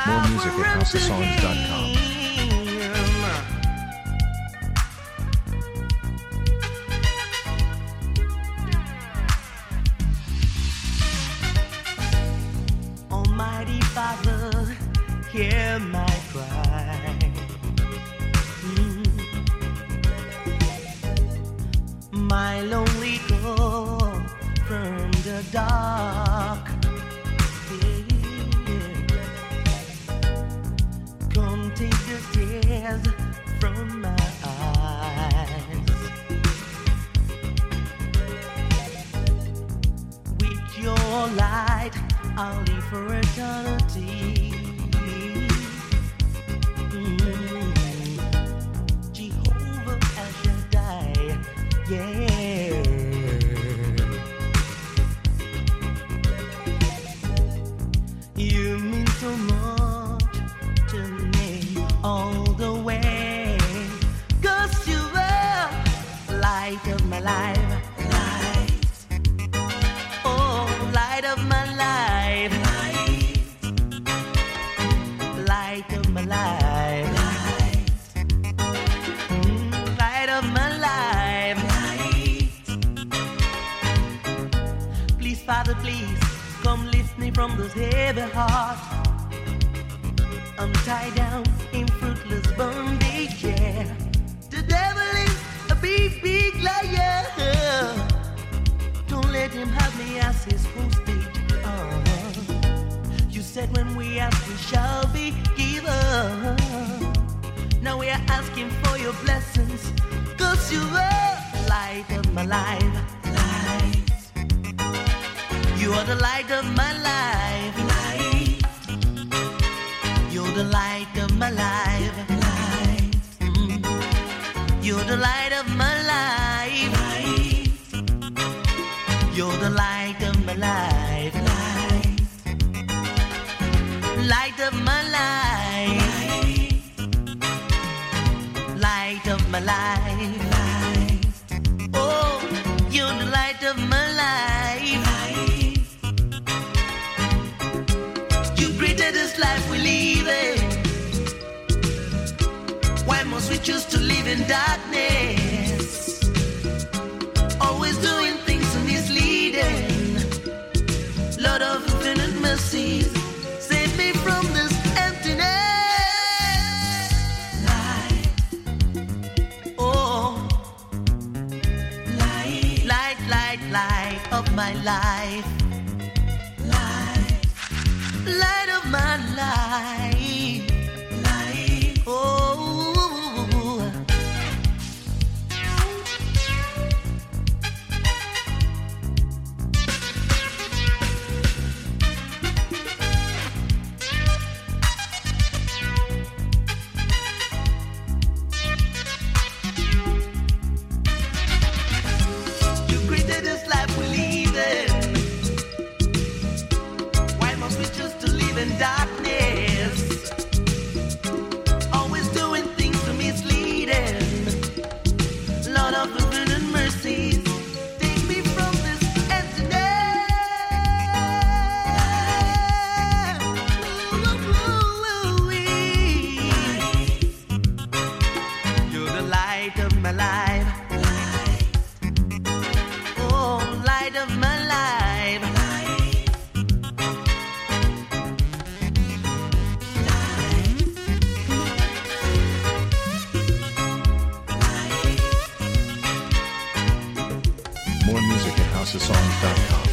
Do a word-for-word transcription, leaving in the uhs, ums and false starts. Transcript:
More music at house of songs dot com. Almighty Father, hear my cry. Mm. My lonely call from the dark. Yeah. Come take the tears from my eyes. With your light, I'll live for eternity. Mm. Jehovah El Shaddai, yeah. You mean so much to me all the way. 'Cause you were light of my life. Light. Oh, light of my life. Light of my life. Light. Mm, light of my life. Light. Please, Father, please, come lift me from this heavy heart. I'm tied down in fruitless bondage, yeah. The devil is a big, big liar. Don't let him have me as his hostage. Uh-huh. You said when we ask, we shall be given. Now we are asking for your blessings. 'Cause you are light of my life. Light. You are the light of my life. Light. You're the light of my life. Light. Mm. You're the light of my life. Light. You're the light of my life. Light. Light of my life. Light of my life. Light. Oh, you're the light of my life. Light. You created this life we live in. Why must we choose to live in darkness? Always doing things misleading. Lord of infinite mercies, save me from this emptiness. Light. Oh, light, light, light, light of my life. Light, light of my life. Light. Oh. Darkness, always doing things to misleading. Lord of infinite mercies, take me from this emptiness. You're the light of my life. Oh, light of my life. More music at house of songs dot com.